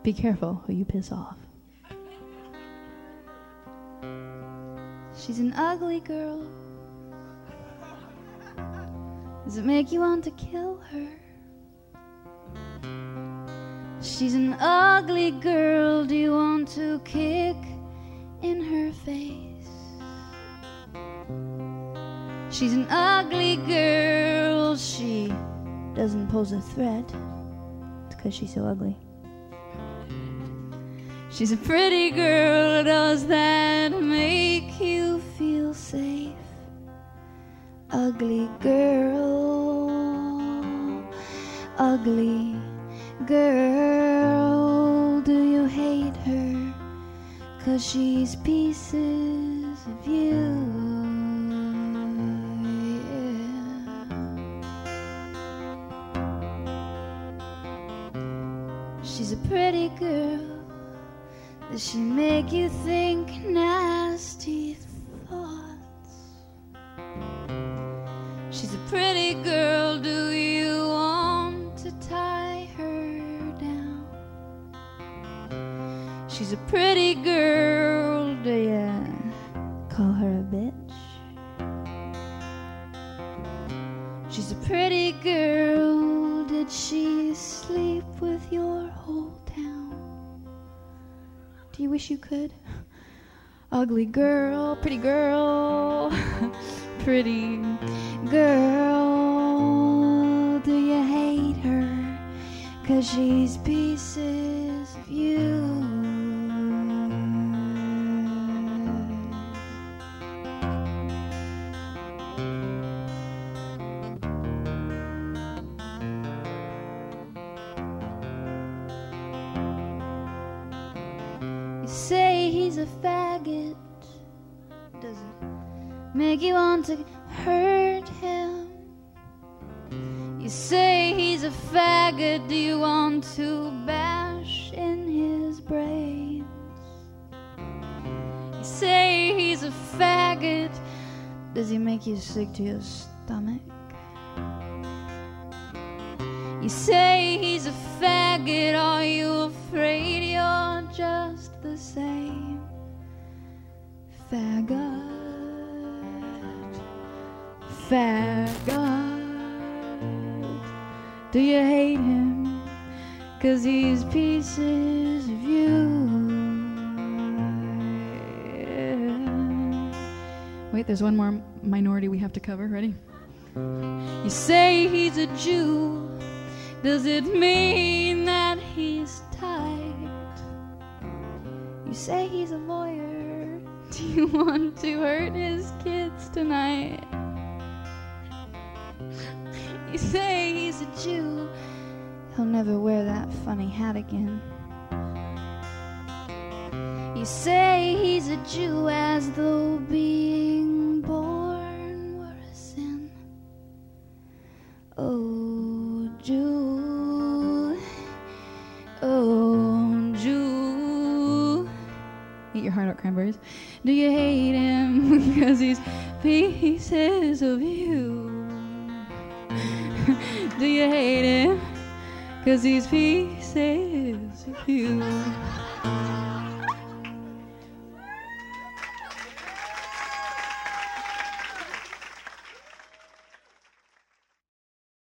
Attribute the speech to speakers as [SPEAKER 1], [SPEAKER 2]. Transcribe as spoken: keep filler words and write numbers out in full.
[SPEAKER 1] Be careful who you piss off.
[SPEAKER 2] She's an ugly girl. Does it make you want to kill her? She's an ugly girl. Do you want to kick in her face? She's an ugly girl. She doesn't pose a threat. It's because she's so ugly. She's a pretty girl. Does that make you feel safe? Ugly girl, ugly girl. Do you hate her? 'Cause she's pieces of you. Yeah. She's a pretty girl. Does she make you think nasty thoughts? She's a pretty girl. Do you want to tie her down? She's a pretty girl. Do you call her a bitch? She's a pretty girl. Did she sleep with your whole town? Do you wish you could? Ugly girl, pretty girl, pretty girl. Do you hate her? 'Cause she's pieces of you. Say he's a faggot. Does it make you want to hurt him? You say he's a faggot. Do you want to bash in his brains? You say he's a faggot. Does he make you sick to your stomach? You say he's a faggot. Are you afraid you're just the same? Faggot, faggot. Do you hate him? 'Cause he's pieces of you. Yeah.
[SPEAKER 1] Wait, there's one more minority we have to cover. Ready?
[SPEAKER 2] You say he's a Jew. Does it mean that he's tight? You say he's a lawyer. Do you want to hurt his kids tonight? You say he's a Jew. He'll never wear that funny hat again. You say he's a Jew as though being born were a sin. Oh, Jew. Oh, Jew.
[SPEAKER 1] Eat your heart out, cranberries.
[SPEAKER 2] Do you hate him because he's pieces of you? Do you hate him because he's pieces of you?